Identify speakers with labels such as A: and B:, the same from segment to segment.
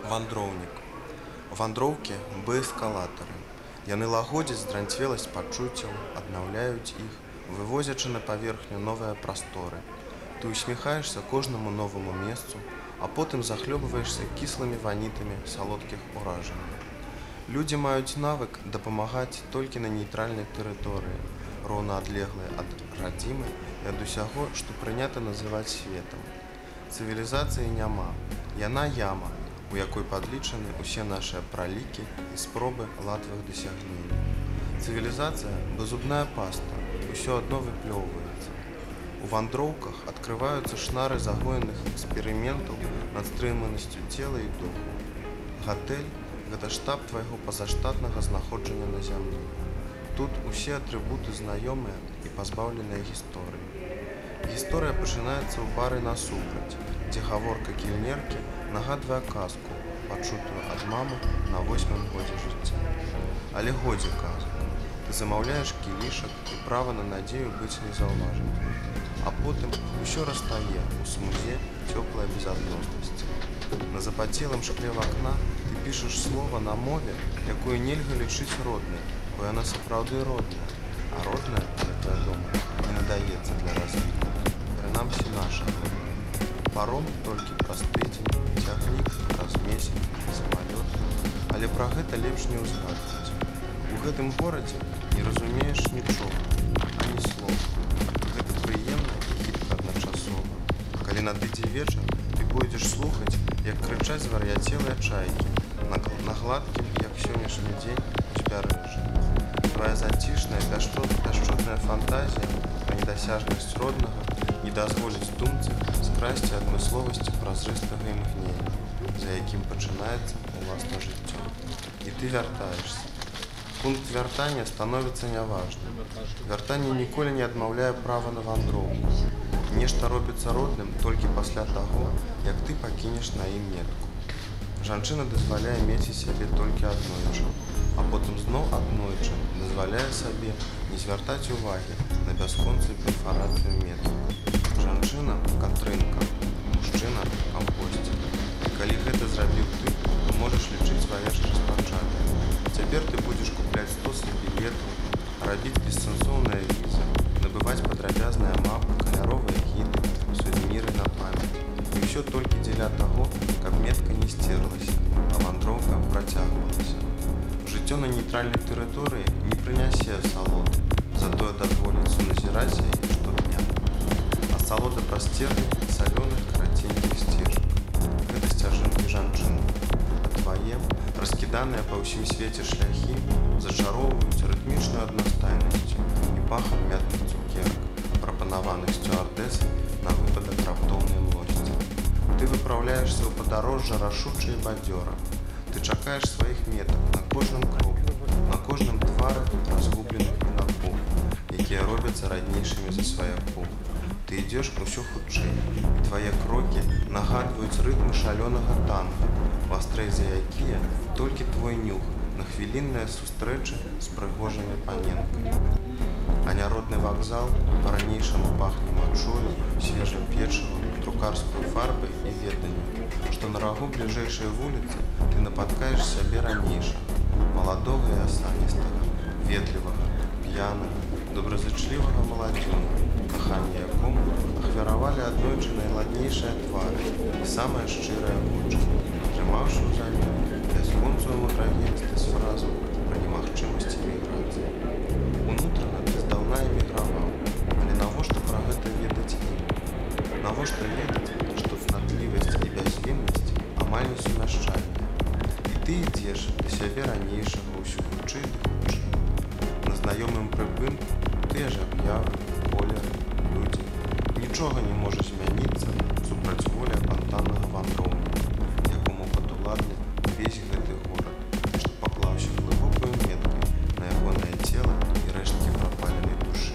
A: Вандроўнік. Вандроўкі бээскалатары. Яны лагодзяць здранцвеласць пачуццяў, аднаўляюць іх, вывозячы на паверхню новыя прасторы. Ты усміхаешся кожнаму новаму месцу, а потым захлёбваешся кіслымі ванітамі салодкіх уражанняў. Людзі маюць навык дапамагаць толькі на нейтральнай тэрыторыі, роўна адлеглай ад радзімы і ад усяго, што прынята называць светам. Цывілізацыі няма. Яна яма, у якой падлічаны ўсе нашыя пралікі і спробы ладвых дасягненняў. Цывілізацыя – беззубная паста, усё адно выплёўваецца. У вандроўках адкрываюцца шнары загоеных эксперыментаў над стрыманасцю цела і духу. Гатэль – гэта штаб твайго пазаштатнага знаходжання на зямлі. Тут усе атрыбуты знаёмыя і пазбаўленыя гісторыі. Гісторыя пачынаецца ў бары насупраць, дзе гаворка кельнеркі нагадвае казку, пачутую ад мамы на 8-м годзе жыцця. Але годзе казак. Ты замаўляеш кілішак і права на надзею быць незаўважаным. А потым усё растае ў смузе цёплай безадноснасці. На запацелым шкле вакна ты пішаш слова на мове, якую нельга лічыць роднай, бо яна сапраўды родная. А родная, як вядома, не надаецца для развіку. Прынамсі наша родная. Паром толькі праз тыдзень, цягнік праз месяц, самалёт. Але пра гэта лепш не ўзгадваць. У гэтым горадзе не разумееш нічога, ані слова. Гэта прыемна і хітка адначасова. Калі надыдзе вечар, ты пойдзеш слухаць, як крычаць звар'яцелыя чайкі на гладкім, як сённяшні дзень, узбярэжжы. Твая зацішная, пяшчотная фантазія пра недасяжнасць роднага не дазволіць думцы скрасці адмысловасці празрыстага імгнення, за якім пачынаецца ўласна жыццё. І ты вяртаешся. Пункт вяртання становіцца няважным. Вяртанне ніколі не адмаўляе права на вандроўку. Нешта робіцца родным толькі пасля таго, як ты пакінеш на ім метку. Жанчына дазваляе мець сябе толькі аднойчы, а потым зноў аднойчы дазваляе сабе не звяртаць увагі на бясконцую перфарацыю метку. Жанчына – катрынка, мужчына – кампосцік. І калі гэта зрабіў ты, то можаш лічыць свае распачатае. Цяпер ты будзеш купляць стосы білетаў, рабіць бессэнсоўныя візы, набываць падрабязныя мапы, каляровыя гіды, сувеніры на памяць. І ўсё толькі дзеля таго, каб метка не сцерлася, а вандроўка працягвалася. Жыццё на нейтральнай тэрыторыі не прынясе асалоды, затое дазволіцца назіраць яе штодня. Асалода прасцерня салёных караценькіх сцежак. Гэта сцяжынкі жанчын. А твае, раскіданыя па ўсім свеце шляхі, зачароўваюць рытмічную аднастайнасцю і пахам мятных цукерак, прапанаваных сцюардэсай на выпадак раптоўнай млосці. Ты выпраўляешся ў падарожжа рашуча і бадзёра. Ты чакаеш сваіх метак на кожным кроку, на кожным твары разгубленых юнакоў, якія робяцца раднейшымі за сваякоў. Ты ідзеш усё хутчэй, і твае крокі нагадваюць рытмы шалёнага танга, вастрэй за якія толькі твой нюх на хвілінныя сустрэчы з прыгожымі паненкамі. А няродны вакзал па-ранейшаму пахне мачою, свежым печывам, друкарскую фарбай і веданнем, што на рагу бліжэйшай вуліцы ты напаткаеш сябе ранейшага, маладога і асаністага, ветлівага, п'янага, добразычлівага маладзёна, каханне якому ахвяравалі аднойчы найладнейшыя твары і самыя шчырыя вочы, атрымаўшы ўзамен бясконцую мудрагенствасць фразу пра немагчымасць эміграцыі. Унутрана ты здаўна эміграваў, але навошта пра гэта ведаць ім? Навошта ведаць, што цнатлівасць і бязвіннасць амаль несумяшчальныя? І ты ідзеш да сябе ранейшага ўсё хутчэй ды хутчэй. На знаёмым прыпынку тыя ж аб'явы, колеры, людзі. Нічога не можа змяніцца супраць волі апантанага вандроўніка, якому падуладны увесь гэты горад, што паклаўся глыбокую меткай на ягонае цела і рэшткі прапаленай душы.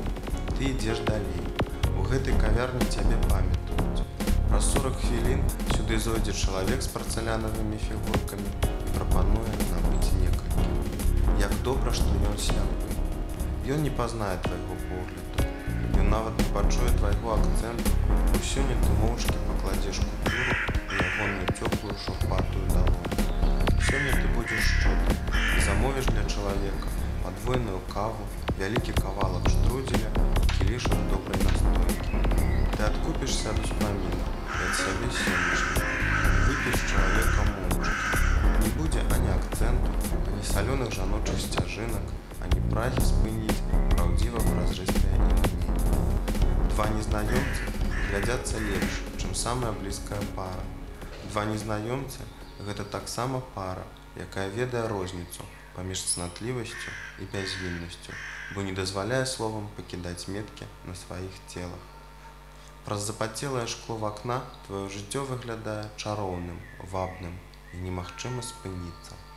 A: Ты ідзеш далей. У гэтай кавярні цябе памятаюць. Праз 40 хвілін сюды зойдзе чалавек з парцалянавымі фігуркамі і прапануе набыць некалькі. Як добра, што ён сляпы. Ён не пазнае твайго погляду. Ён нават не пачуе твайго акцэнту, бо сёння ты моўчкі пакладзеш купюру ў ягоную цёплую шурпатую далонь. подвойную каву, вялікі кавалак штруделя, кілішак добрай настойкі. Ты адкупішся ад успаміну і ад сябе сённяшняга. Выпіш чалавека моўчкі. Не будзе ані акцэнту, ані салёных жаночых сцяжынак, ані прагі спыніць праўдзіва празрыстае імгненне. Два незнаёмцы глядзяцца лепш, чым самая блізкая пара. Два незнаёмцы – гэта таксама пара, якая ведае розніцу паміж цнатлівасцю і бязвіннасцю, бо не дазваляе словам пакідаць меткі на сваіх целах. Праз запацелае шкло вакна тваё жыццё выглядае чароўным, вабным і немагчыма спыніцца.